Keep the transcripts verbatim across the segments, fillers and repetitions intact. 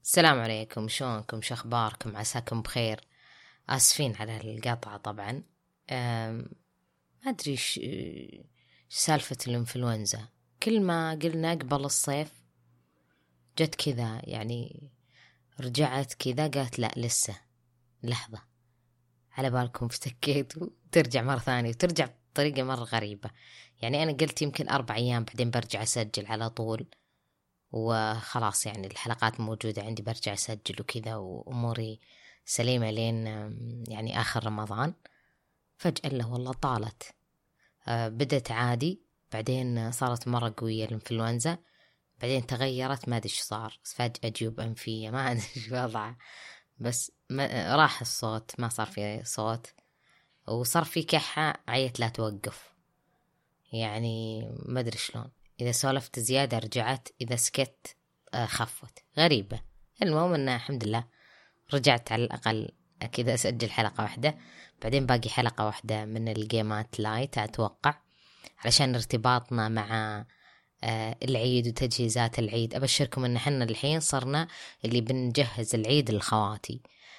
السلام عليكم، شلونكم؟ شو اخباركم؟ عساكم بخير. اسفين على القطعة طبعا. أم، ما ادري ش سالفة الانفلونزا. كل ما قلنا قبل الصيف جت كذا، يعني رجعت كذا، قالت لا لسه لحظة، على بالكم افتكيت وترجع مرة ثانية وترجع بطريقة مرة غريبة. يعني أنا قلت يمكن أربع أيام بعدين برجع أسجل على طول، وخلاص يعني الحلقات موجودة عندي، برجع أسجل وكذا وأموري سليمة لين يعني آخر رمضان. فجأة له والله طالت، أه بدت عادي، بعدين صارت مرة قوية الإنفلونزا، بعدين تغيرت، ما أدري إيش صار، فجأة جيوب أنفية، ما أدري إيش وضعه، بس ما راح الصوت، ما صار في صوت، وصار في كحة عيت لا توقف. يعني ما أدري شلون، إذا سولفت زيادة رجعت، إذا سكت خفت، غريبة. المهم أن الحمد لله رجعت على الأقل كذا أسجل حلقة واحدة، بعدين باقي حلقة واحدة من الجيمات لايت أتوقع، علشان ارتباطنا مع العيد وتجهيزات العيد. أبشركم أن حنا الحين صرنا اللي بنجهز العيد للخواتي،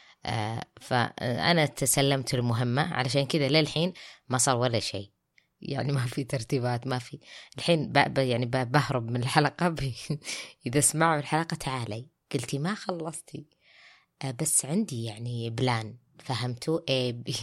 فأنا تسلمت المهمة، علشان كذا للحين ما صار ولا شيء، يعني ما في ترتيبات، ما في الحين ب... يعني ب... بهرب من الحلقة ب... إذا سمعوا الحلقة تعالي، قلتي ما خلصتي، أه بس عندي يعني بلان، فهمتوا؟ اي بي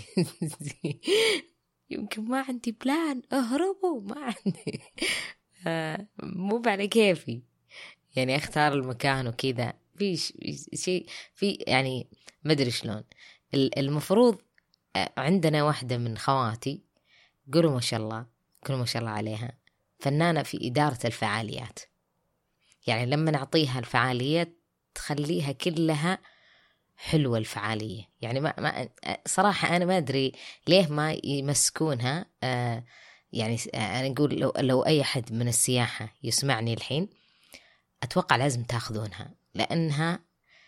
يمكن ما عندي بلان، اهربوا، ما عندي أه مو على كيفي، يعني اختار المكان وكذا، في شيء في يعني ما ادري شلون. المفروض عندنا واحدة من خواتي، قولوا ما شاء الله، قولوا ما شاء الله عليها، فنانة في إدارة الفعاليات، يعني لما نعطيها الفعالية تخليها كلها حلوة الفعالية. يعني ما, ما صراحة أنا ما أدري ليه ما يمسكونها. آه يعني أنا أقول لو, لو أي حد من السياحة يسمعني الحين، أتوقع لازم تاخذونها، لأنها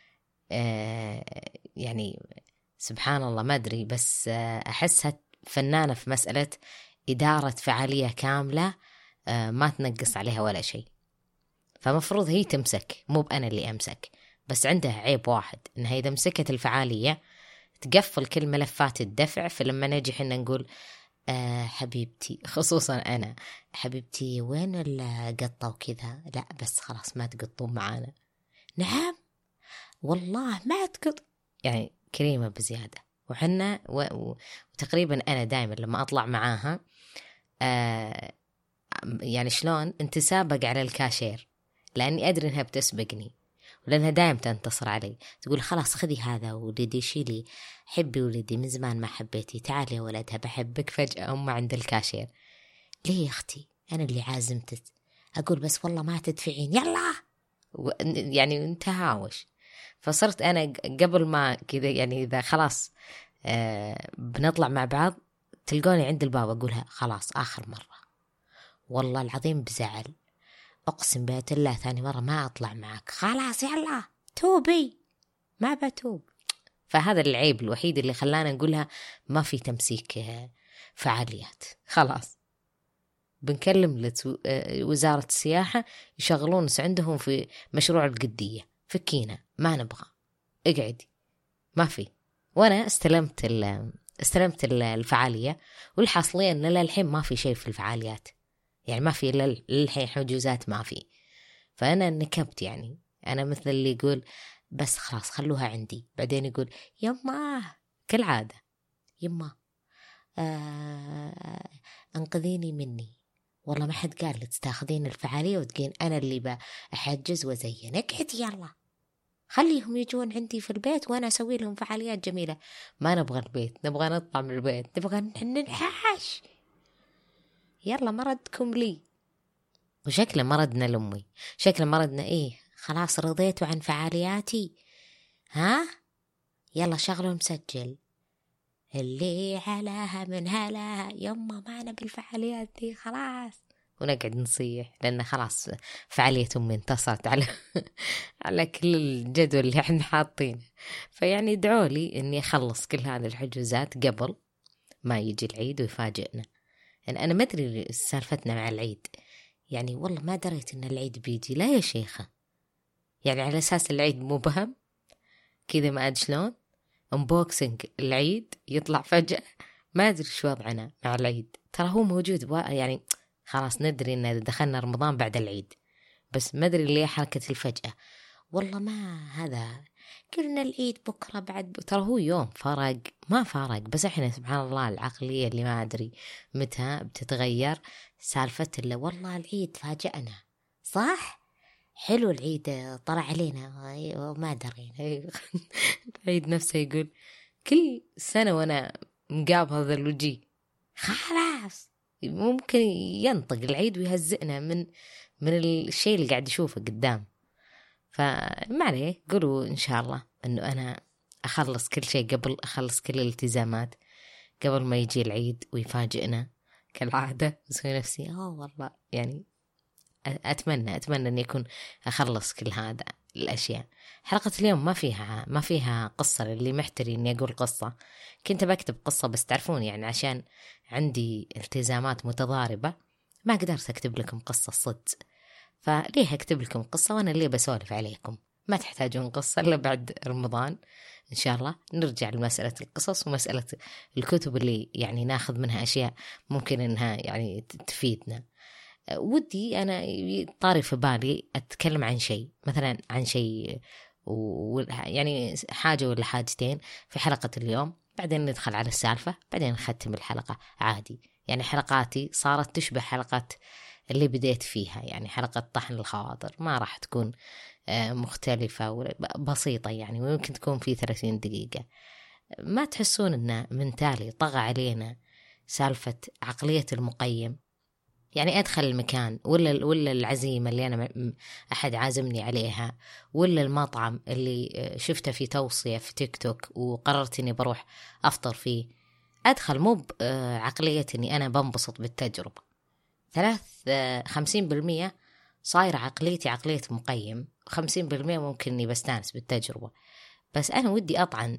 آه يعني سبحان الله ما أدري، بس آه أحسها فنانة في مسألة إدارة فعالية كاملة، آه ما تنقص عليها ولا شيء. فمفروض هي تمسك، مو بأنا اللي أمسك، بس عندها عيب واحد، إنها إذا مسكت الفعالية تقفل كل ملفات الدفع. فلما نجي حنا نقول آه حبيبتي، خصوصا أنا، حبيبتي وين القطة وكذا، لا بس خلاص ما تقطون معانا، نعم والله ما تقط، يعني كريمة بزيادة. وحنا و... و... وتقريبا أنا دائما لما أطلع معاها آه يعني شلون انتسابق على الكاشير، لأني أدري إنها بتسبقني، ولأنها دائما تنتصر علي، تقول خلاص خذي هذا ولدي، شيلي، حبي ولدي، من زمان ما حبيتي، تعالي يا ولدها بحبك. فجأة أم عند الكاشير، ليه يا أختي أنا اللي عازمتك، أقول بس والله ما تدفعين، يلا و... يعني انت هاوش. فصرت أنا قبل ما كذا، يعني إذا خلاص آه بنطلع مع بعض تلقوني عند الباب أقولها خلاص آخر مرة، والله العظيم بزعل، أقسم بيت الله ثاني مرة ما أطلع معك، خلاص يلا توبي، ما بتوب. فهذا العيب الوحيد اللي خلانا نقولها ما في تمسيك فعاليات. خلاص بنكلم وزارة السياحة يشغلون عندهم في مشروع القدية، فكينا ما نبغى، اقعدي، ما في. وأنا استلمت استلمت الفعالية، والحاصلية أن للحين ما في شيء في الفعاليات، يعني ما في إلا الحين حجوزات ما في. فأنا نكبت، يعني أنا مثل اللي يقول بس خلاص خلوها عندي، بعدين يقول يما كالعادة، يما آه انقذيني مني، والله ما حد قال لك تاخذين الفعالية وتقين أنا اللي بحجز وزين، اقعد يلا خليهم يجون عندي في البيت وأنا أسوي لهم فعاليات جميلة. ما نبغى البيت، نبغى نطلع من البيت، نبغى ننحاش، يلا مردكم لي. وشكله مردنا لأمي، شكله مردنا إيه، خلاص رضيتوا عن فعالياتي، ها يلا شغلوا مسجل، اللي علاها من هلاها، يما معنا بالفعاليات دي خلاص، ونقعد نصيح لأن خلاص فعالية أمي انتصرت على على كل الجدول اللي احنا حاطينه. فيعني ادعوا لي إني أخلص كل هذه الحجوزات قبل ما يجي العيد ويفاجئنا. يعني أنا ما أدري سالفتنا مع العيد، يعني والله ما دريت إن العيد بيجي، لا يا شيخة، يعني على أساس العيد مبهم كذا، ما أدري شلون unboxing العيد يطلع فجأة، ما أدري شو وضعنا مع العيد. ترى هو موجود يعني خلاص ندري إن دخلنا رمضان بعد العيد، بس ما أدري ليه حركة الفجأة. والله ما هذا قلنا العيد بكرة بعد، ترى هو يوم فرق ما فرق، بس إحنا سبحان الله العقلية اللي ما أدري متى بتتغير. سالفة اللي والله العيد فاجأنا، صح حلو العيد طلع علينا ما درينا. العيد نفسه يقول كل سنة وأنا مقاب هذا الوجي، خلاص ممكن ينطق العيد ويهزئنا من من الشيء اللي قاعد يشوفه قدام. فما عليه، قولوا إن شاء الله أنه أنا أخلص كل شيء قبل أخلص كل الالتزامات قبل ما يجي العيد ويفاجئنا كالعادة. أسوي نفسي أوه والله يعني أتمنى أتمنى أن يكون أخلص كل هذا الأشياء. حلقة اليوم ما فيها ما فيها قصة، اللي محتري إني أقول قصة. كنت بكتب قصة بس تعرفون يعني عشان عندي التزامات متضاربة ما قدرت أكتب لكم قصة صدق، فليه أكتب لكم قصة وأنا اللي بسولف عليكم. ما تحتاجون قصة إلا بعد رمضان إن شاء الله نرجع لمسألة القصص ومسألة الكتب اللي يعني ناخذ منها أشياء ممكن إنها يعني تفيدنا. ودي أنا طاري في بالي أتكلم عن شيء، مثلا عن شيء و... يعني حاجة ولا حاجتين في حلقة اليوم، بعدين ندخل على السالفة، بعدين نختم الحلقة عادي. يعني حلقاتي صارت تشبه حلقات اللي بديت فيها، يعني حلقة طحن الخواطر، ما راح تكون مختلفة بسيطة يعني، ويمكن تكون في ثلاثين دقيقة. ما تحسون إنه من تالي طغى علينا سالفة عقلية المقيم؟ يعني أدخل المكان ولا ولا العزيمة اللي أنا أحد عازمني عليها، ولا المطعم اللي شفته في توصية في تيك توك وقررت إني بروح أفطر فيه، أدخل مو بعقلية إني أنا بنبسط بالتجربة. ثلاث خمسين بالمية صاير عقليتي عقلية مقيم، خمسين بالمية ممكن إني بستانس بالتجربة. بس أنا ودي أطعن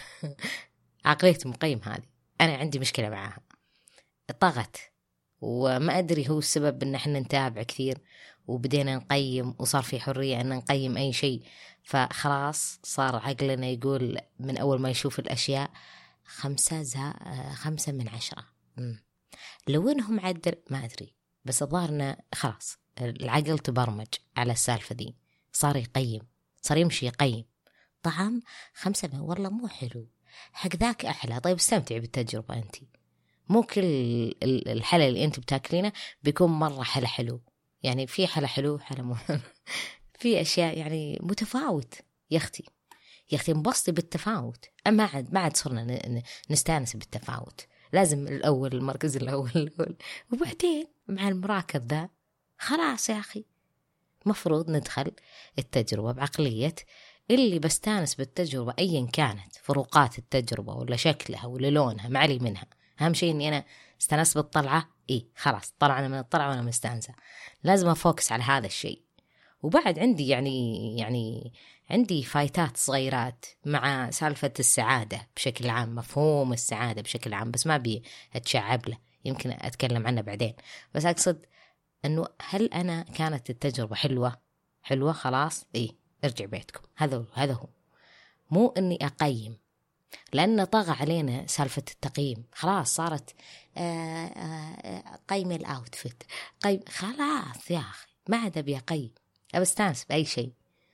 عقلية مقيم هذه، أنا عندي مشكلة معها، طغت. وما أدري هو السبب إن إحنا نتابع كثير وبدينا نقيم، وصار في حرية أن نقيم أي شيء، فخلاص صار عقلنا يقول من أول ما يشوف الأشياء خمسة زا خمسة من عشرة. مم. لو إنهم عدل ما أدري، بس الظاهرنا خلاص العقل تبرمج على السالفة دي، صار يقيم، صار يمشي يقيم. طعم خمسة من والله مو حلو، حق ذاك أحلى. طيب استمتعي بالتجربة أنتي، مو كل الحلا اللي أنت بتاكلينه بيكون مرة حلا حلو، يعني في حلا حلو حلا مو في أشياء يعني متفاوت. يا أختي يا أختي انبسطي بالتفاوت، أما عاد ما عاد صرنا نستانس بالتفاوت، لازم الأول المركز الأول الأول، وبعدين مع المراكز ذا خلاص. يا أخي مفروض ندخل التجربة بعقلية اللي بستانس بالتجربة أيا كانت فروقات التجربة ولا شكلها ولا لونها، ما علي منها. أهم شيء إني أنا استانس بالطلعة، إيه خلاص طلعنا من الطلعة وأنا مستانسة، لازم أفوكس على هذا الشيء. وبعد عندي يعني يعني عندي فايتات صغيرات مع سالفة السعادة بشكل عام، مفهوم السعادة بشكل عام، بس ما بي أتشعب له، يمكن أتكلم عنه بعدين. بس أقصد أنه هل أنا كانت التجربة حلوة حلوة خلاص إيه ارجع بيتكم، هذا هذا هو، مو إني أقيم، لأن طغى علينا سالفة التقييم. خلاص صارت آآ آآ قيم الأوتفيت، قيم خلاص يا أخي ما عاد أبي أقيم، أبي أستانس بأي شيء،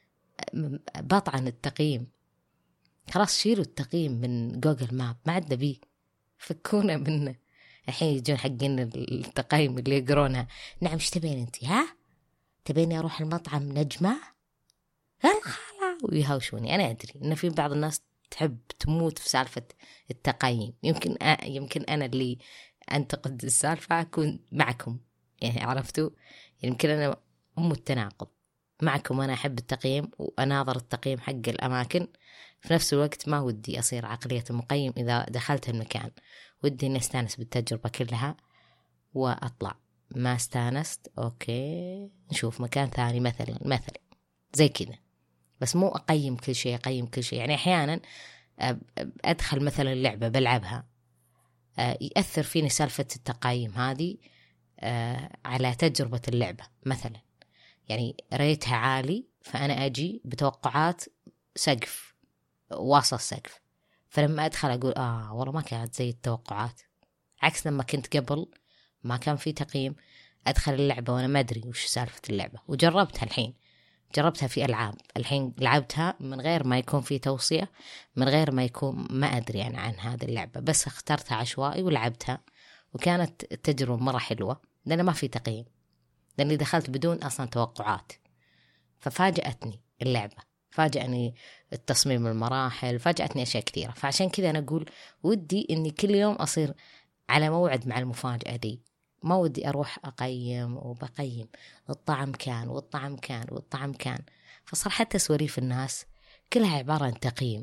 بطعن التقييم. خلاص شيلوا التقييم من جوجل ماب، ما عاد نبيه، فكونا منه. الحين يجون حقين التقييم اللي يقرونها، نعم ايش تبين انت؟ ها تبيني اروح المطعم نجمة؟ خلا ويهاوشوني. انا ادري ان في بعض الناس تحب تموت في سالفة التقييم، يمكن أ... يمكن انا اللي انتقد السالفة اكون معكم، يعني عرفتوا، يمكن انا ام التناقض معكم. انا احب التقييم واناظر التقييم حق الاماكن، في نفس الوقت ما ودي اصير عقلية المقيم اذا دخلت المكان، ودي اني استانس بالتجربة كلها واطلع. ما استانست اوكي نشوف مكان ثاني مثلا مثلا زي كذا، بس مو اقيم كل شيء اقيم كل شيء. يعني احيانا ادخل مثلا لعبة بلعبها يأثر فيني سالفة التقييم هذه على تجربة اللعبة، مثلا يعني ريتها عالي فأنا أجي بتوقعات سقف واصل السقف، فلما أدخل أقول آه والله ما كانت زي التوقعات. عكس لما كنت قبل ما كان في تقييم، أدخل اللعبة وأنا ما أدري وش سالفة اللعبة. وجربتها الحين، جربتها في ألعاب الحين لعبتها من غير ما يكون في توصية، من غير ما يكون ما أدري يعني عن هذه اللعبة، بس اخترتها عشوائي ولعبتها، وكانت تجربة مرة حلوة لأن ما في تقييم، لأني دخلت بدون أصلا توقعات. ففاجأتني اللعبة، فاجأني التصميم المراحل، فاجأتني أشياء كثيرة. فعشان كذا أنا أقول ودي إني كل يوم أصير على موعد مع المفاجأة دي، ما ودي أروح أقيم وبقيم الطعم كان والطعم كان والطعم كان. فصار حتى سواليف الناس كلها عبارة عن تقييم.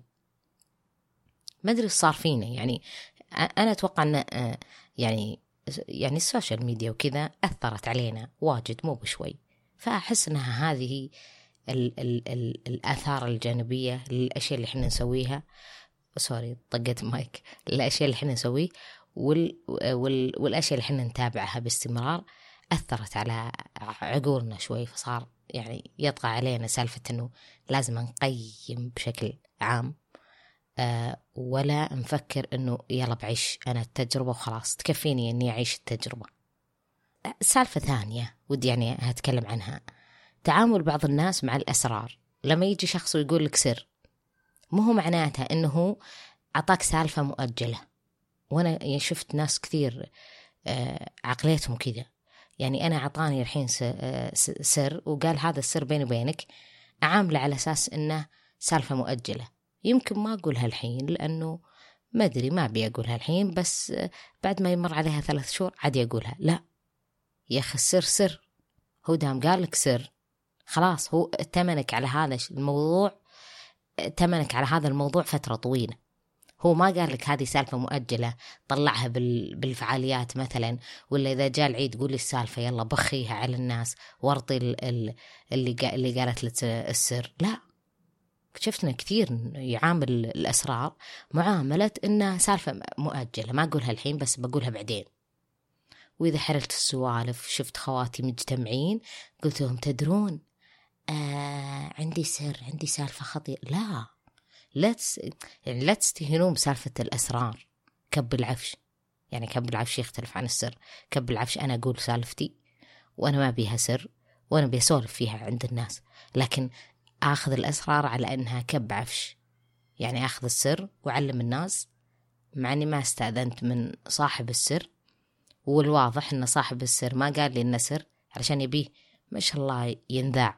ما أدري صار فينا يعني. أنا أتوقع أن يعني يعني السوشيال ميديا وكذا أثرت علينا واجد مو بشوي. فأحس أنها هذه ال ال ال الآثار الجانبية للأشياء اللي إحنا نسويها. سوري طقت مايك. الأشياء اللي إحنا نسويه وال وال والأشياء اللي إحنا نتابعها باستمرار أثرت على عقولنا شوي. فصار يعني يطغى علينا سالفة إنه لازم نقيم بشكل عام، أه ولا نفكر إنه يلا بعيش أنا التجربة وخلاص تكفيني إني أعيش التجربة. سالفة ثانية ودي يعني هتكلم عنها، تعامل بعض الناس مع الأسرار. لما يجي شخص ويقول لك سر، مو هو معناتها إنه عطاك سالفة مؤجلة. وأنا شفت ناس كثير أه عقليتهم كذا، يعني أنا عطاني الحين سر وقال هذا السر بيني وبينك، أعامله على أساس إنه سالفة مؤجلة. يمكن ما أقولها الحين لأنه ما أدري، ما أبي أقولها الحين، بس بعد ما يمر عليها ثلاث شهور عادي أقولها. لا يا أخي السر سر، هو دام قال لك سر خلاص، هو تمنك على هذا الموضوع، تمنك على هذا الموضوع فترة طويلة. هو ما قال لك هذه سالفة مؤجلة طلعها بالفعاليات مثلا، ولا إذا جاء العيد قول لي السالفة يلا بخيها على الناس وارطي اللي اللي قالت لك السر. لا، شفتنا كثير يعامل الأسرار معاملة إنها سالفة مؤجلة، ما أقولها الحين بس بقولها بعدين. وإذا حرلت السوالف شفت خواتي مجتمعين قلت لهم تدرون آه عندي سر، عندي سالفة خطيرة. لا لا تس... يعني لا تستهينون بسالفة الأسرار. كب العفش، يعني كب العفش يختلف عن السر. كب العفش أنا أقول سالفتي وأنا ما بيها سر وأنا بيسولف فيها عند الناس، لكن أخذ الأسرار على أنها كب عفش، يعني أخذ السر وعلم الناس مع أني ما استأذنت من صاحب السر، والواضح أن صاحب السر ما قال لي إنه سر علشان يبيه ما شاء الله ينذاع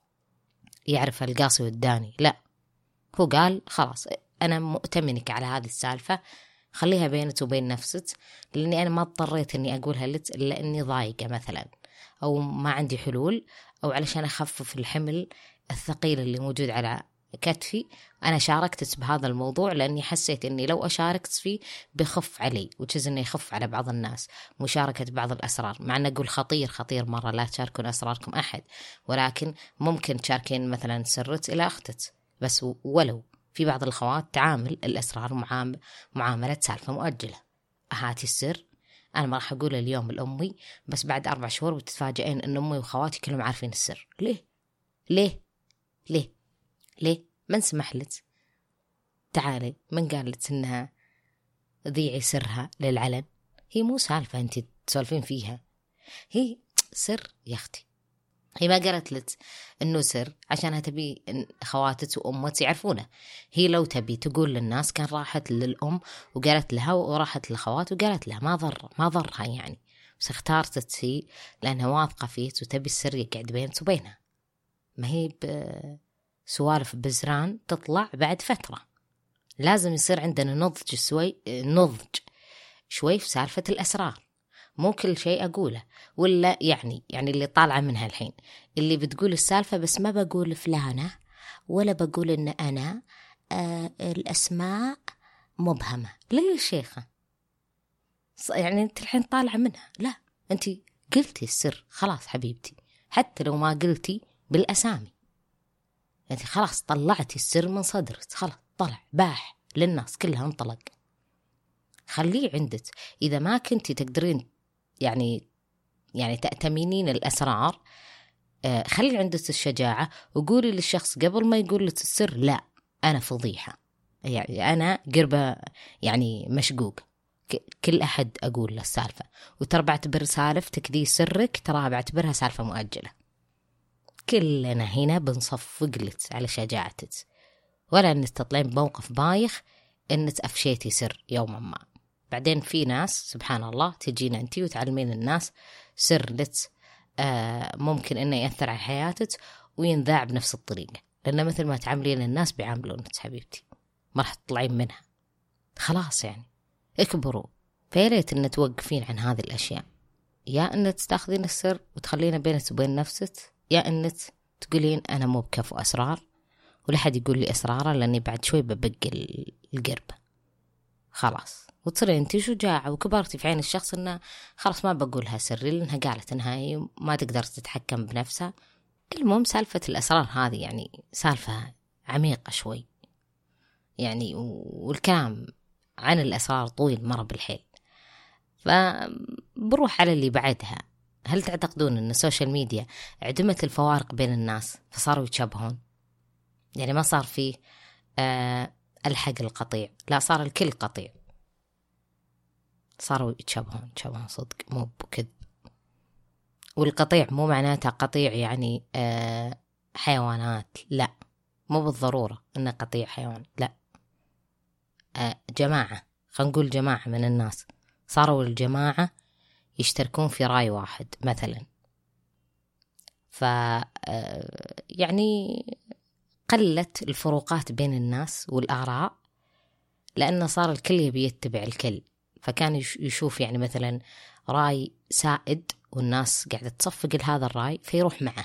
يعرف القاصي والداني. لا، هو قال خلاص أنا مؤتمنك على هذه السالفة، خليها بينك وبين نفسك، لأني أنا ما اضطريت أني أقولها لك إلا أني ضايقة مثلا، أو ما عندي حلول، أو علشان أخفف الحمل الثقيل اللي موجود على كتفي. أنا شاركت بهذا الموضوع لأني حسيت أني لو أشاركت فيه بخف علي، وتشز أنه يخف على بعض الناس مشاركة بعض الأسرار. مع أن أقول خطير خطير مرة لا تشاركون أسراركم أحد، ولكن ممكن تشاركين مثلا سرت إلى أختك، بس ولو في بعض الأخوات تعامل الأسرار معام... معاملة سالفة مؤجلة. هاتي السر، أنا ما راح أقول اليوم لأمي، بس بعد أربع شهور بتتفاجئين أن أمي وخواتي كلهم عارفين السر. ليه؟ ليه؟ ليه؟ ليه؟ من سمح لك؟ تعالي، من قال لك إنها ذيعي سرها للعلن؟ هي مو سالفة أنت تسولفين فيها، هي سر يا أختي. هي ما قالت لك إنه سر عشانها تبي خواتك وأمك يعرفونه. هي لو تبي تقول للناس كان راحت للأم وقالت لها، وراحت للخوات وقالت لها، ما ضر ما ضرها يعني. بس اختارت هي لأنها واثقة فيك وتبي السر يقعد بينك وبينها. ما هي بسوالف بزران تطلع بعد فترة. لازم يصير عندنا نضج شوي، نضج شوي في سالفة الأسرار. مو كل شيء أقوله، ولا يعني يعني اللي طالعة منها الحين اللي بتقول السالفة بس ما بقول فلانة، ولا بقول إن أنا آه الأسماء مبهمة. ليه الشيخة؟ يعني أنت الحين طالعة منها. لا، أنت قلتي السر خلاص حبيبتي، حتى لو ما قلتي بالأسامي أنت خلاص طلعتي السر من صدرك، خلاص طلع باح للناس كلها انطلق. خليه عندك. إذا ما كنتي تقدرين يعني يعني تأتمينين الأسرار، آه خلي عندك الشجاعة وقولي للشخص قبل ما يقول لك السر لا أنا فضيحة، يعني أنا قربة يعني مشقوق، كل أحد أقول له السالفة، وترى بعتبر سالفتك دي سرك، ترى بعتبرها سالفة مؤجلة. كلنا هنا بنصفق لك على شجاعتك، ولا أن تطلعين بموقف بايخ أن أفشيتي سر يوما ما. بعدين في ناس سبحان الله تجينا أنتي وتعلمين الناس سر لك آه ممكن أنه يأثر على حياتك وينذاع بنفس الطريقة، لأن مثل ما تعاملين الناس بيعاملونك حبيبتي، ما راح تطلعين منها خلاص. يعني اكبروا، فياريت أن توقفين عن هذه الأشياء، يا أن تستاخذين السر وتخلينا بينك وبين نفسك، يا أن تقولين أنا مو بكفو أسرار ولا حد يقول لي أسراره لأني بعد شوي ببقى القرب خلاص. وتصيرين انتي شجاعة وكبرتي في عين الشخص انه خلاص ما بقولها سري لانها قالت انها هي ما تقدر تتحكم بنفسها. المهم سالفة الأسرار هذه يعني سالفة عميقة شوي يعني، والكلام عن الأسرار طويل مرة بالحيل. فبروح على اللي بعدها، هل تعتقدون أن السوشيال ميديا عدمت الفوارق بين الناس فصاروا يتشابهون؟ يعني ما صار فيه أه الحق القطيع، لا صار الكل قطيع، صاروا يتشابهون يتشابهون صدق مو بكذب. والقطيع مو معناتها قطيع يعني أه حيوانات، لا مو بالضرورة أنه قطيع حيوان، لا أه جماعة، خلينا نقول جماعة من الناس صاروا الجماعة يشتركون في رأي واحد مثلا، ف أه يعني قلت الفروقات بين الناس والآراء لأنه صار الكل يبي يتبع الكل، فكان يشوف يعني مثلا رأي سائد والناس قاعدة تصفق لهذا الرأي فيروح معه.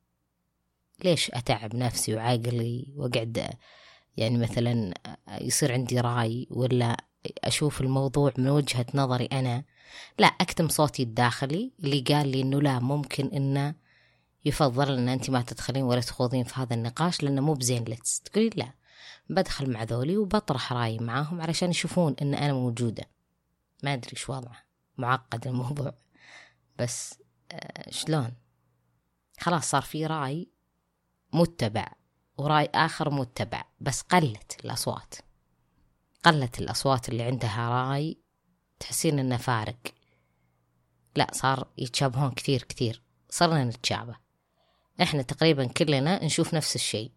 ليش أتعب نفسي وعاقلي وقعد يعني مثلا يصير عندي رأي ولا أشوف الموضوع من وجهة نظري أنا، لا أكتم صوتي الداخلي اللي قال لي إنه لا ممكن إنه يفضل إن أنت ما تدخلين ولا تخوضين في هذا النقاش لأنه مو بزين لك. تقولي لا بدخل مع ذولي وبطرح رأيي معاهم علشان يشوفون إن أنا موجودة. ما أدري شو وضعه، معقد الموضوع بس آه شلون خلاص صار في رأي متبع ورأي آخر متبع، بس قلت الأصوات قلت الأصوات اللي عندها رأي تحسين إنه فارق، لا صار يتشابهون كثير كثير، صرنا نتشابه. إحنا تقريبا كلنا نشوف نفس الشيء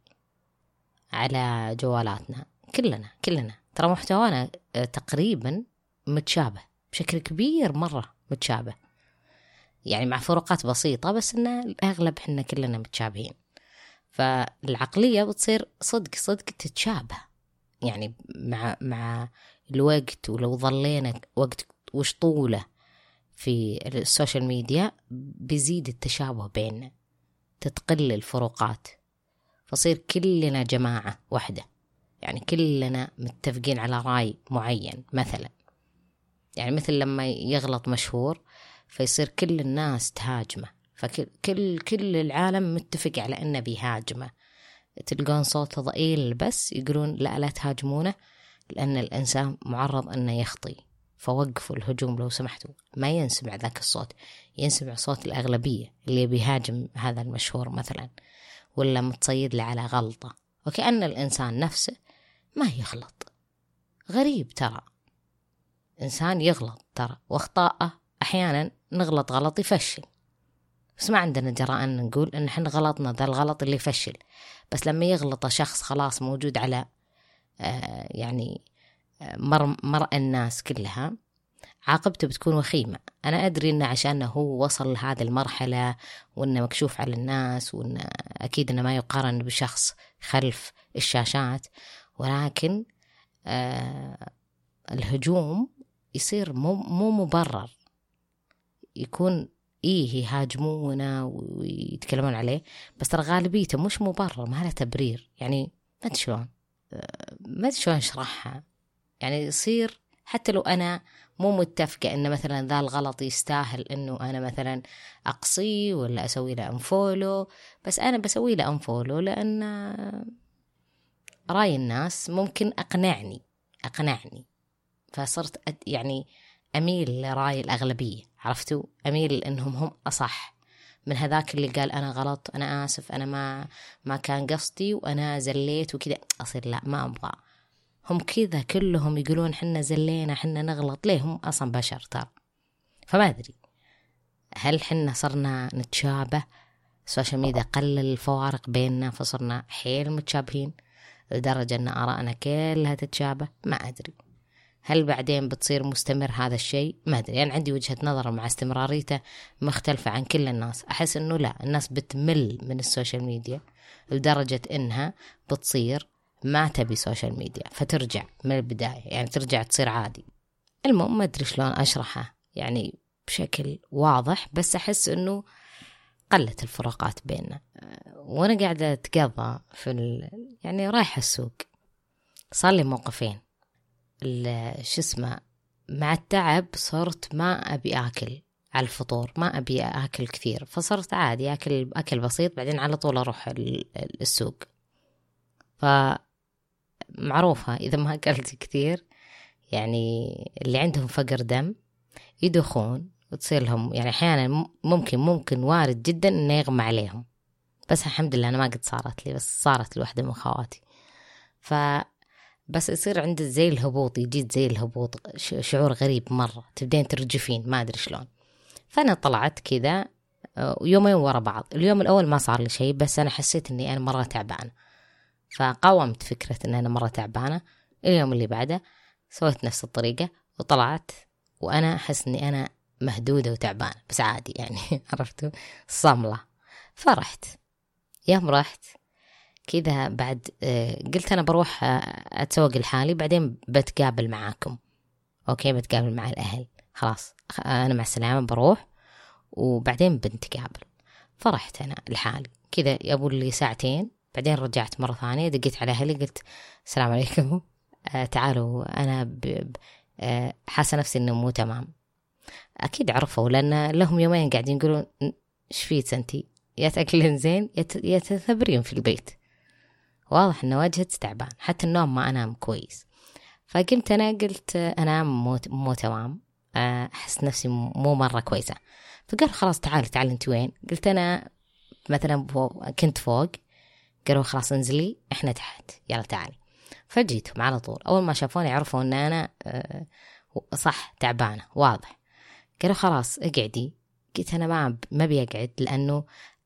على جوالاتنا، كلنا كلنا ترى محتوانا تقريبا متشابه بشكل كبير مرة متشابه، يعني مع فروقات بسيطة بس إن الأغلب إحنا كلنا متشابهين. فالعقلية بتصير صدق صدق تتشابه يعني مع مع الوقت، ولو ظلينا وقت وش طوله في السوشيال ميديا بيزيد التشابه بيننا، تتقل الفروقات، فصير كلنا جماعة واحدة، يعني كلنا متفقين على رأي معين مثلا. يعني مثل لما يغلط مشهور فيصير كل الناس تهاجمه، فكل كل كل العالم متفق على أنه بيهاجمه، تلقون صوته ضئيل بس يقولون لا لا تهاجمونه لأن الإنسان معرض أنه يخطي، فوقفوا الهجوم لو سمحتوا. ما ينسمع ذاك الصوت، ينسمع صوت الأغلبية اللي بيهاجم هذا المشهور مثلا، ولا متصيد له على غلطة، وكأن الإنسان نفسه ما يغلط. غريب ترى إنسان يغلط ترى، واخطاءه أحيانا نغلط غلط يفشل، بس ما عندنا جراءة أن نقول إن إحنا غلطنا ذا الغلط اللي يفشل. بس لما يغلط شخص خلاص موجود على آه يعني مر مرأى الناس كلها، عاقبته بتكون وخيمة. أنا أدري إنه عشان هو وصل لهذه المرحلة وإنه مكشوف على الناس، وإنه أكيد إنه ما يقارن بشخص خلف الشاشات، ولكن آه الهجوم يصير مو مو مبرر، يكون إيه يهاجمونه ويتكلمون عليه، بس ترى غالبيته مش مبرر، ما له تبرير. يعني ما أدري شلون ما أدري شلون أشرحها. يعني يصير حتى لو أنا مو متفقة إن مثلا ذا الغلط يستاهل إنه أنا مثلا أقصي ولا أسوي له أنفولو، بس أنا بسوي له أنفولو لأن رأي الناس ممكن أقنعني أقنعني فصرت يعني أميل لرأي الأغلبية، عرفتوا؟ أميل إنهم هم أصح، من هذاك اللي قال أنا غلط، أنا آسف، أنا ما ما كان قصدي وأنا زليت وكذا، أصير لا ما أبغى. هم كذا كلهم يقولون حنا زلينا حنا نغلط، ليه؟ هم أصلا بشر ترى. فما أدري هل حنا صرنا نتشابه، السوشيال ميديا قلل الفوارق بيننا فصرنا حيل متشابهين لدرجة أن آرائنا كلها تتشابه، ما أدري. هل بعدين بتصير مستمر هذا الشيء؟ ما أدري. يعني عندي وجهة نظر مع استمراريته مختلفة عن كل الناس. أحس أنه لا، الناس بتمل من السوشيال ميديا لدرجة أنها بتصير ما تبي سوشيال ميديا فترجع من البداية، يعني ترجع تصير عادي. المهم ما أدري شلون أشرحه يعني بشكل واضح، بس أحس أنه قلت الفروقات بيننا. وأنا قاعدة أتقضى في ال... يعني رايحة السوق، صار لي موقفين. شو اسمه، مع التعب صرت ما أبي أكل على الفطور، ما أبي أكل كثير، فصرت عادي أكل أكل بسيط، بعدين على طول أروح السوق. فمعروفة إذا ما أكلت كثير يعني اللي عندهم فقر دم يدخون وتصير لهم، يعني أحيانا ممكن ممكن وارد جدا إنه يغمى عليهم. بس الحمد لله أنا ما قد صارت لي، بس صارت لوحدة من خواتي. ف بس يصير عندك زي الهبوط، يجيد زي الهبوط، شعور غريب مرة، تبدين ترجفين ما أدري شلون. فأنا طلعت كذا يومين ورا بعض. اليوم الأول ما صار لي شيء، بس أنا حسيت إني أنا مرة تعبانة، فقاومت فكرة إن أنا مرة تعبانة. اليوم اللي بعده سويت نفس الطريقة وطلعت وأنا أحس إني أنا مهدودة وتعبانة، بس عادي يعني عرفتوا صملة. فرحت. يوم رحت كذا بعد قلت أنا بروح أتسوق لحالي، بعدين بتقابل معاكم. أوكي بتقابل مع الأهل، خلاص أنا مع السلامة بروح وبعدين بنتقابل. فرحت أنا لحالي كذا يابو لي ساعتين، بعدين رجعت مرة ثانية دقيت على أهلي قلت السلام عليكم، آه تعالوا أنا ب... ب... آه حاسة نفسي إنه مو تمام. أكيد عرفوا لأن لهم يومين قاعدين يقولون إيش فيك أنتي، يا تأكلين زين يا تثبرين في البيت. واضح إن وجهك تعبان، حتى النوم ما أنام كويس. فقمت أنا قلت أنام مو مو تمام، أحس نفسي مو مرة كويسة. فقال خلاص تعالي تعالي أنت وين؟ قلت أنا مثلا كنت فوق. قالوا خلاص انزلي إحنا تحت يلا تعالي. فجيتهم على طول، أول ما شافوني عرفوا إن أنا صح تعبانة واضح. قالوا خلاص اقعدي. قلت أنا ما ما بيقعد لأنه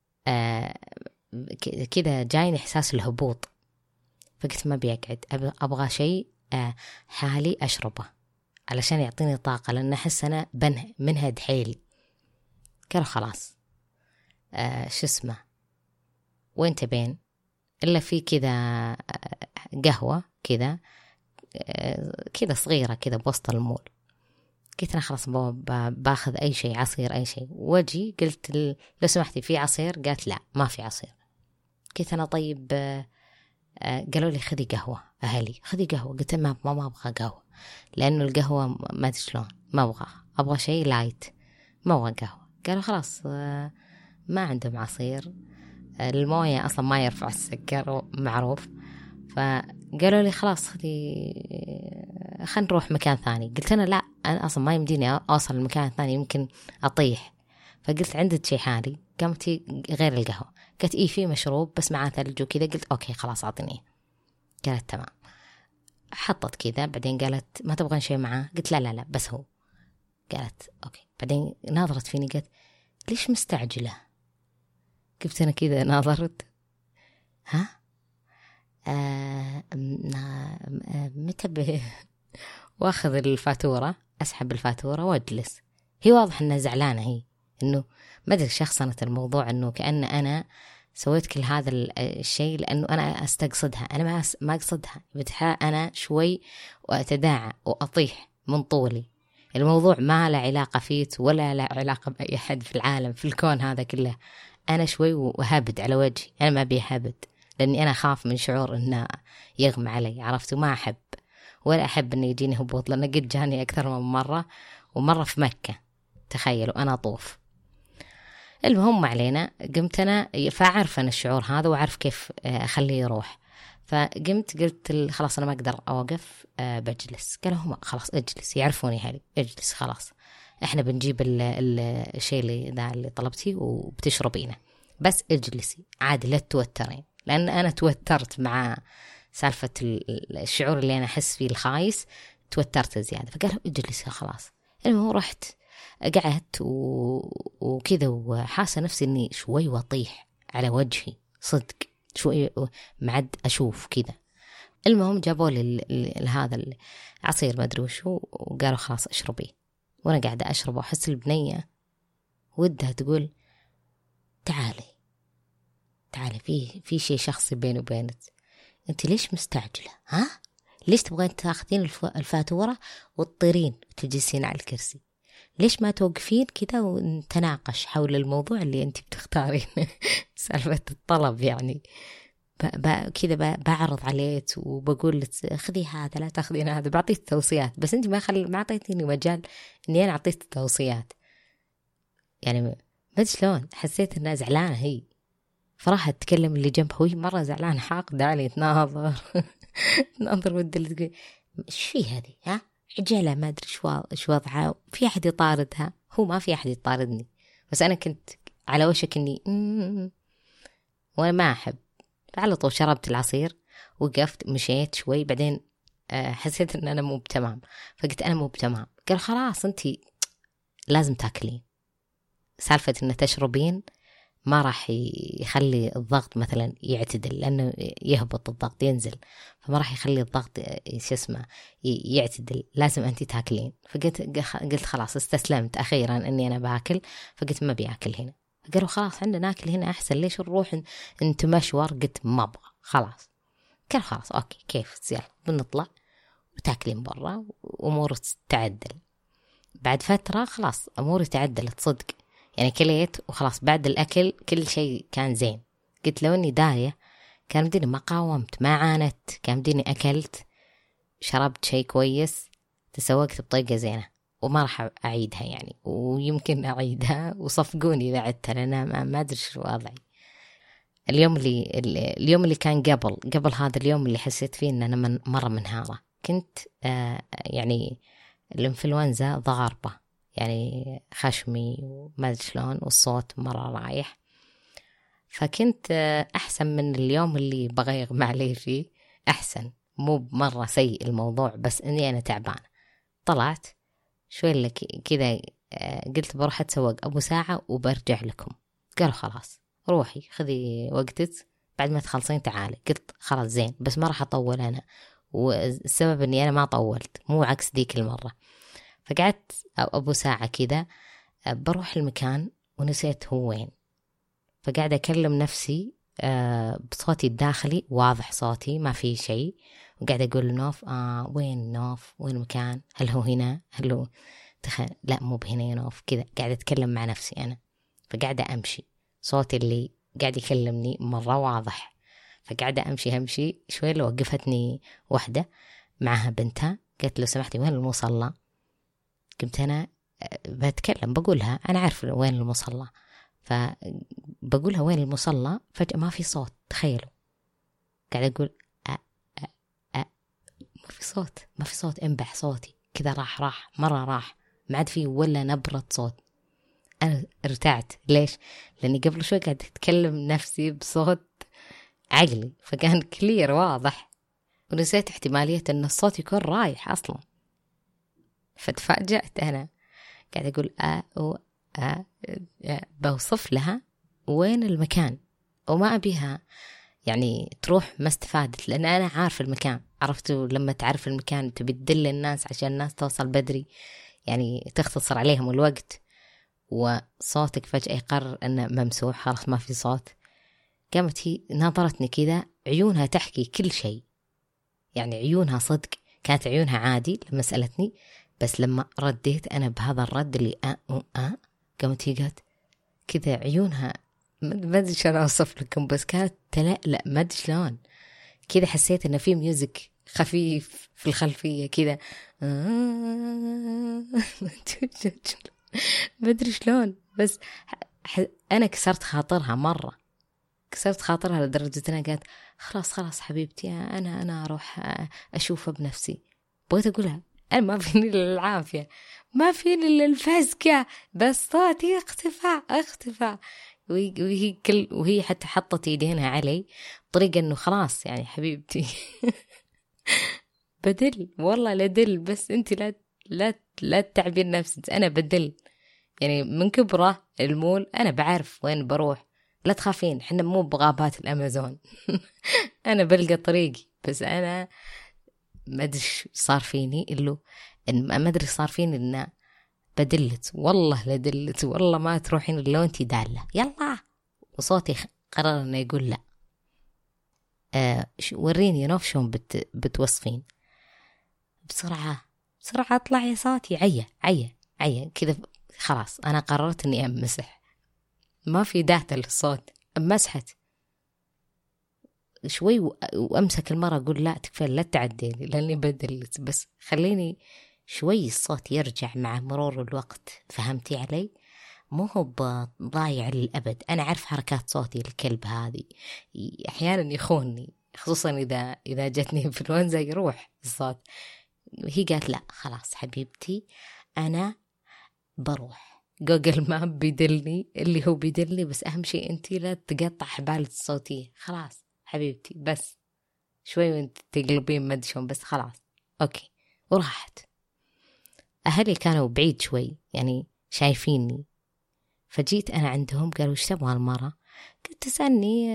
كذا جايني إحساس الهبوط، فقلت ما بيقعد، أبغى شيء حالي أشربه علشان يعطيني طاقة، لأن أحس أنا بنه منهد حيلي. قالوا خلاص آه شو اسمه وين تبين إلا في كذا قهوة كذا آه كذا صغيرة كذا بوسط المول. قلت أنا خلاص باخذ أي شيء، عصير أي شيء. وجي قلت لو سمحتي في عصير؟ قالت لا ما في عصير. قلت أنا طيب آه قالوا لي خذي قهوة أهلي، خذي قهوة. قلت ما ما أبغى قهوة لأنه القهوة ما أدري شلون ما أبغى، أبغى شيء لايت ما أبغى قهوة. قالوا خلاص ما عندهم عصير، الموية أصلا ما يرفع السكر معروف. فقالوا لي خلاص خذي خلينا نروح مكان ثاني. قلت أنا لا أنا أصلا ما يمديني أوصل المكان الثاني يمكن أطيح. فقلت عندك شيء حالي؟ قامت غير القهوة. قلت إيه في مشروب بس معاه ثلج وكذا. قلت أوكي خلاص أعطيني. قالت تمام. حطت كذا بعدين قالت ما تبغين شيء معاه؟ قلت لا لا لا بس هو. قالت أوكي. بعدين ناظرت فيني قالت ليش مستعجلة؟ قلت أنا كذا ناظرت ها آه متى ب... واخذ الفاتورة أسحب الفاتورة واجلس. هي واضح أنها زعلانة، هي إنه ما أدري شخصنت الموضوع إنه كأن أنا سويت كل هذا الشيء لأنه أنا أستقصدها. أنا ما ما أقصدها، بدها أنا شوي وأتداعى وأطيح من طولي. الموضوع ما له علاقة فيت ولا له علاقة بأي حد في العالم في الكون هذا كله. أنا شوي وهبد على وجهي، أنا ما بيهبد لأني أنا أخاف من شعور إنه يغمى علي، عرفت؟ وما أحب ولا أحب إنه يجيني هبوط، لأنه قد جاني أكثر من مرة، ومرة في مكة تخيلوا أنا أطوف. المهم ما علينا. قمت أنا فأعرف أنا الشعور هذا وأعرف كيف أخليه يروح. فقمت قلت خلاص أنا ما أقدر أوقف بجلس. قالوا هم خلاص اجلس، يعرفوني هالي اجلس خلاص. احنا بنجيب ال ال الشيء اللي ذا اللي طلبتيه وبتشربينه، بس اجلسي عادي لا تتوترين. لأن أنا توترت مع سالفة الشعور اللي أنا أحس فيه الخايس، توترت زيادة. فقالوا اجلسي خلاص. المهم رحت قعدت وكذا وحاسة نفسي إني شوي وطيح على وجهي صدق، شوي معد أشوف كذا. المهم جابوا لي هذا العصير ما أدري وشو وقالوا خلاص اشربيه. وأنا قاعدة أشربه وأحس البنية ودها تقول تعالي تعالي في في شيء شخصي بيني وبينك، أنت ليش مستعجلة؟ ها ليش تبغين تاخذين الفاتورة وتطيرين وتجلسين على الكرسي؟ ليش ما توقفين كذا ونتناقش حول الموضوع اللي أنت بتختارين؟ سالفة الطلب يعني كذا بعرض عليك وبقول لك خذي هذا لا تاخذين هذا، بعطيك توصيات، بس أنت ما خل ما أعطيتني مجال إني أنا أعطيك توصيات. يعني ما شلون حسيت إنها زعلانة هي، فراحت تتكلم اللي جنبها وهي مرة زعلانة حاقدة علي تناظر تناظر ودي اللي تقول إيش في هذه ها عجلة ما أدري شو شو وضعها، في أحد يطاردها؟ هو ما في أحد يطاردني، بس أنا كنت على وشك إني وأنا ما أحب. فعلى طول شربت العصير وقفت مشيت شوي، بعدين حسيت إن أنا مو بتمام، فقلت أنا مو بتمام. قال خلاص أنتي لازم تاكلين. سالفة إن تشربين ما راح يخلي الضغط مثلا يعتدل، لأنه يهبط الضغط ينزل، فما راح يخلي الضغط شو اسمه يعتدل، لازم أنت تاكلين. فقلت قلت خلاص استسلمت أخيرا إني أنا باكل، فقلت ما بياكل هنا. قالوا خلاص عندنا ناكل هنا أحسن، ليش نروح انت مشوار؟ قلت ما أبغى خلاص. قال خلاص أوكي كيف يلا بنطلع وتاكلين برا وأمور تعدل. بعد فترة خلاص أموري تعدلت صدق، يعني كليت وخلاص. بعد الأكل كل شيء كان زين. قلت لو أني داية كان بديني ما قاومت ما عانت، كان بديني أكلت شربت شيء كويس تسوقت بطريقة زينة وما راح أعيدها يعني، ويمكن أعيدها وصفقوني إذا عدتها لأن ما أدري شو وضعي. اليوم اللي اليوم اللي كان قبل قبل هذا اليوم اللي حسيت فيه إن أنا من مرة منهارة، كنت آه يعني الإنفلونزا ضاربة يعني خشمي وما أدري شلون والصوت مرة رايح. فكنت أحسن من اليوم اللي بغى يغمى عليه فيه، أحسن مو مرة سيء الموضوع، بس إني أنا تعبانة. طلعت شوي لك كذا قلت بروح أتسوق أبو ساعة وبرجع لكم. قالوا خلاص روحي خذي وقتك بعد ما تخلصين تعالي. قلت خلاص زين بس ما راح أطول أنا، والسبب إني أنا ما طولت مو عكس ديك المرة. فقعدت أبو ساعة كذا بروح المكان ونسيت هو وين، فقاعدة أكلم نفسي بصوتي الداخلي واضح صوتي ما في شيء، وقاعدة أقول نوف آه وين نوف وين مكان، هل هو هنا هل هو تخيل لا مو بهنا يا نوف كذا. قاعدة أتكلم مع نفسي أنا، فقاعدة أمشي صوتي اللي قاعد يكلمني مرة واضح. فقاعدة أمشي همشي شوي لو وقفتني واحدة معها بنتها قالت لو سمحتي وين المصلى؟ قمت أنا بتكلم بقولها أنا عارف وين المصلى، فبقولها وين المصلى فجأة ما في صوت. تخيلوا قاعد أقول أ أ أ ما في صوت ما في صوت انبح صوتي كذا راح راح مرة راح ما عاد في ولا نبرة صوت. أنا ارتعت ليش؟ لأني قبل شوي قاعد أتكلم نفسي بصوت عقلي فكان كلير واضح، ونسيت احتمالية أن الصوت يكون رايح أصلا. فتفاجأت أنا قاعد أقول أ أو أ بوصف لها وين المكان، وما أبيها يعني تروح ما استفادت لأن أنا عارف المكان. عرفتوا لما تعرف المكان تبي تدل الناس عشان الناس توصل بدري، يعني تختصر عليهم الوقت، وصوتك فجأة يقرر أنه ممسوح خلاص ما في صوت. قامت هي نظرتني كذا عيونها تحكي كل شيء، يعني عيونها صدق كانت عيونها عادي لما سألتني، بس لما رديت أنا بهذا الرد اللي أه أه أه قامت هي قالت كذا عيونها ما أدري شلون أوصف لكم، بس كانت تلألأ ما أدري شلون كذا. حسيت إنه في ميوزك خفيف في الخلفية كذا ما أدري شلون، بس أنا كسرت خاطرها مرة، كسرت خاطرها لدرجة أنها قالت خلاص خلاص حبيبتي أنا أنا أروح أشوفه بنفسي. بغيت أقولها أنا ما فيني إلا العافية، ما فيني إلا الفزكة، بس صوتي اختفى اختفى. وهي, وهي كل وهي حتى حطت يدينها علي طريقة إنه خلاص يعني حبيبتي بدل والله لدل، بس أنت لا لا لا تتعبين نفسك، أنا بدل يعني من كبره المول أنا بعرف وين بروح، لا تخافين حنا مو بغابات الأمازون أنا بلقى طريقي. بس أنا ما أدري صار فيني إلو إن ما أدري صار فيني إن بدلت، والله لدلت، والله ما تروحين إلا أنتي دالة يلا. وصوتي قرر إنه يقول لا. آه وريني نوف شون بت بتوصفين بسرعة بسرعة، اطلع يا صوتي، عيا عيا عيا كذا. خلاص أنا قررت إني أمسح، ما في داتا للصوت، مسحت شوي وأمسك المرة أقول لا تكفى لا تعديني لأني بدلت، بس خليني شوي الصوت يرجع مع مرور الوقت، فهمتي علي؟ مو هو ضايع للأبد. أنا عارف حركات صوتي الكلب هذه أحيانا يخونني، خصوصا إذا إذا جتني إنفلونزا يروح الصوت. هي قالت لا خلاص حبيبتي أنا بروح، جوجل ماب بيدلني اللي هو بيدلني، بس أهم شيء أنتي لا تقطع حبالك الصوتية. خلاص حبيبتي بس شوي وانت تقلبين ما ادري شلون، بس خلاص اوكي. وراحت. اهلي كانوا بعيد شوي يعني شايفيني، فجيت انا عندهم قالوا ايش تبغى المرة؟ قلت تسألني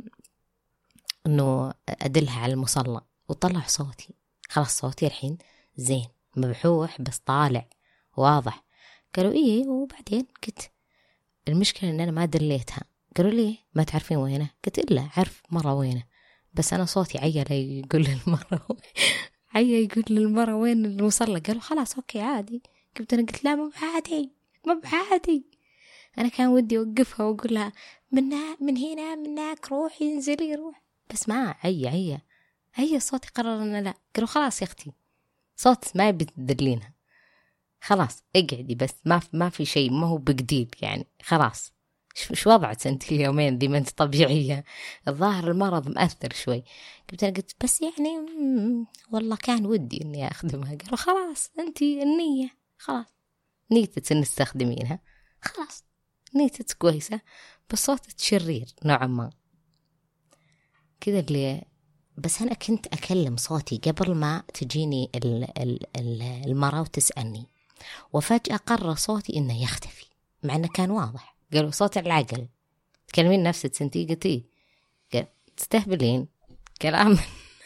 انه ادلها على المصلى، وطلع صوتي. خلاص صوتي الحين زين مبحوح بس طالع واضح. قالوا ايه وبعدين؟ قلت المشكلة ان انا ما دليتها. قالوا ليه ما تعرفين وينه؟ قلت إلا عرف مرة وينه، بس أنا صوتي عيا لي يقول للمرة عيا يقول للمرة وين المصلى. قالوا خلاص أوكي عادي. كنت أنا قلت لا مو بعادي مو بعادي، أنا كان ودي أوقفها وأقول لها من من هنا من هناك روحي انزلي روح، بس ما عيا عيا عيا صوتي قرر أنا لا. قالوا خلاص يا أختي صوت ما بتدلينها، خلاص اقعدي بس ما ما في شيء، ما هو بجديد يعني. خلاص شو وضعت انت اليومين دي؟ ما انت طبيعية، الظاهر المرض مأثر شوي. قلت انا قلت بس يعني والله كان ودي اني اخدمها. قالوا خلاص انت النية خلاص نيتك ان تستخدمينها، خلاص نيتك كويسة بس صوتك شرير نوعا ما كذا اللي. بس انا كنت اكلم صوتي قبل ما تجيني المرة وتسألني، وفجأة قرر صوتي انه يختفي مع انه كان واضح. قالوا صوت العقل، تكلمين نفسك انتي؟ قلت ايه؟ قال تستهبلين كلام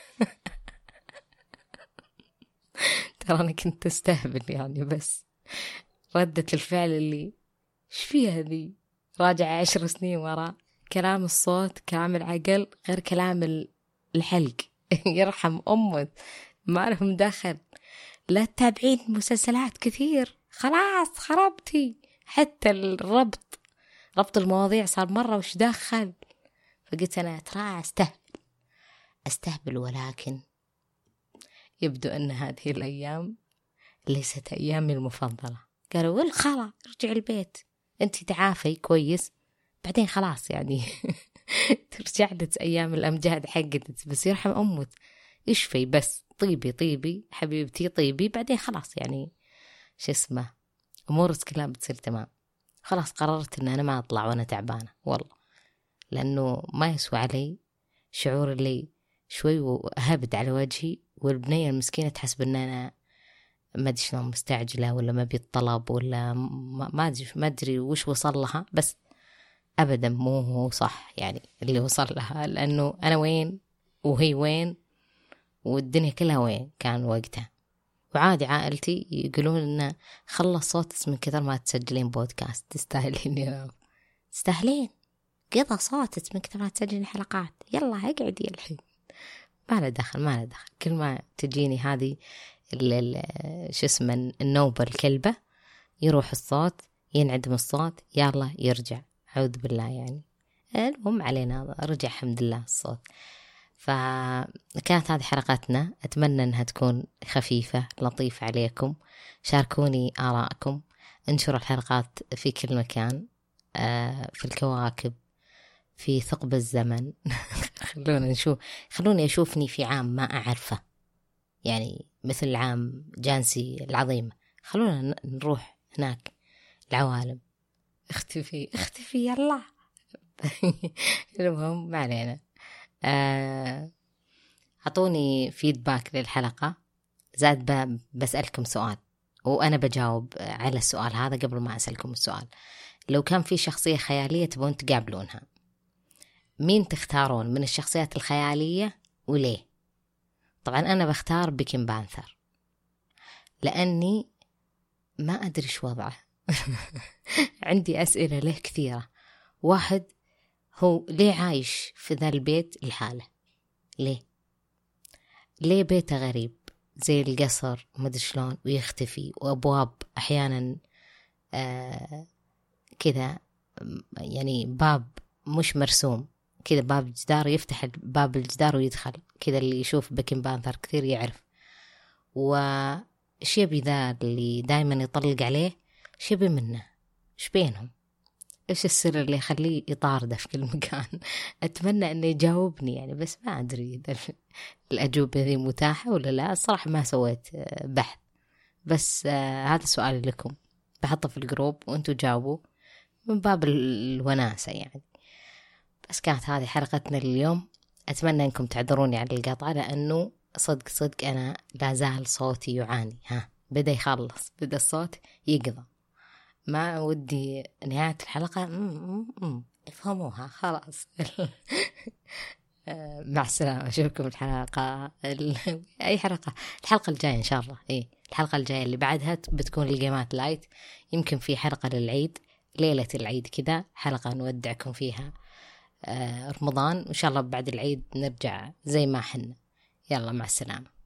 ترى انا كنت استهبل يعني، بس ردة الفعل اللي ايش فيها ذي راجع عشر سنين وراء. كلام الصوت كلام العقل غير كلام الحلق يرحم أمك ما لهم دخل. لا تتابعين مسلسلات كثير خلاص خربتي، حتى الربط ربط المواضيع صار مرة وش دخل. فقلت أنا ترى أستهبل أستهبل ولكن يبدو أن هذه الأيام ليست أيامي المفضلة. قالوا والخلا رجع البيت أنت تعافي كويس بعدين خلاص يعني ترجع لك أيام الأمجاد حقتك، بس يرحم أمك إشفي بس طيبي طيبي حبيبتي طيبي بعدين خلاص يعني شو اسمه أمورك كلها بتصير تمام. خلاص قررت أن أنا ما أطلع وأنا تعبانة والله، لأنه ما يسوى علي شعور اللي شوي وهبد على وجهي والبنية المسكينة تحسب أن أنا ما أدري شلون مستعجلة ولا ما بيطلب ولا ما أدري ما أدري وش وصل لها، بس أبدا مو هو صح يعني اللي وصل لها، لأنه أنا وين وهي وين والدنيا كلها وين كان وقتها. وعادي عائلتي يقولون إنه خلص صوتك من كثر ما تسجلين بودكاست، تستاهلين يا تستاهلين قضى صوتك من كثر ما تسجلين حلقات، يلا اقعدي الحين. ما له دخل ما له دخل، كل ما تجيني هذه شو اسمه النوبة الكلبة يروح الصوت ينعدم الصوت يلا يرجع، أعوذ بالله يعني. المهم علينا رجع الحمد لله الصوت. فكانت هذه حلقتنا، أتمنى أنها تكون خفيفة لطيفة عليكم. شاركوني آراءكم، انشروا الحلقات في كل مكان، في الكواكب، في ثقب الزمن خلونا نشوف خلوني أشوفني في عام ما أعرفه يعني مثل عام جانسي العظيمة، خلونا نروح هناك العوالم. اختفي اختفي يلا. المهم ما علينا. أعطوني فيدباك للحلقة، زاد بسألكم سؤال وأنا بجاوب على السؤال هذا قبل ما أسألكم السؤال. لو كان في شخصية خيالية تبون تقابلونها، مين تختارون من الشخصيات الخيالية وليه؟ طبعا أنا بختار بيكن بانثر، لأني ما أدري شو وضعه. عندي أسئلة له كثيرة. واحد، هو ليه عايش في ذا البيت الحالة؟ ليه؟ ليه بيته غريب زي القصر ومدري شلون ويختفي، وأبواب أحيانا آه كذا، يعني باب مش مرسوم كذا، باب جدار يفتح باب الجدار ويدخل كذا. اللي يشوف بيكن بانثر كثير يعرف. وشيبي ذا اللي دايما يطلق عليه، شيبي منه، ايش بينهم؟ ايش السر اللي يخليه يطارده في كل مكان؟ اتمنى انه يجاوبني يعني، بس ما ادري اذا الاجوبه ذي متاحه ولا لا. الصراحه ما سويت بحث، بس هذا سؤالي لكم، بحطه في الجروب وانتوا جاوبوا من باب الوناسه يعني. بس كانت هذه حلقتنا اليوم. اتمنى انكم تعذروني على القطع، لانه صدق صدق انا لا زال صوتي يعاني. ها بدا يخلص، بدا الصوت يقضى. ما ودي نهاية الحلقة افهموها خلاص. مع السلامة، أشوفكم الحلقة أي حلقة الحلقة الجاية إن شاء الله. إيه الحلقة الجاية اللي بعدها بتكون الجيمات لايت، يمكن في حلقة للعيد، ليلة العيد كذا، حلقة نودعكم فيها رمضان. إن شاء الله بعد العيد نرجع زي ما حنا. يلا مع السلامة.